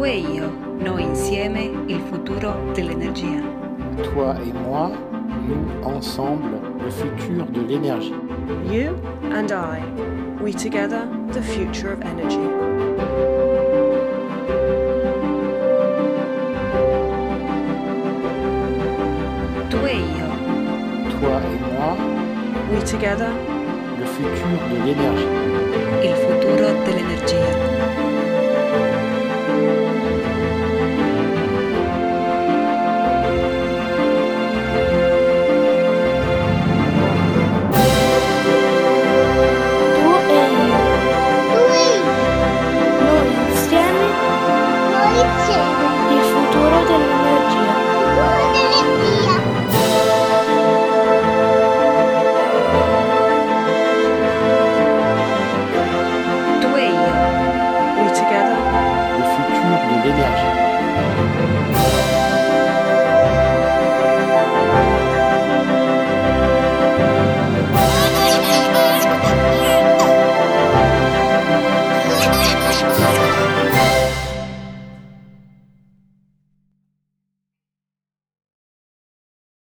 Tu e io, noi insieme, il futuro dell'energia. Toi et moi, nous ensemble, le futur de l'énergie. You and I, we together, the future of energy. Tu e io, Toi et moi, We together, le futur de l'énergie. il futuro dell'energia.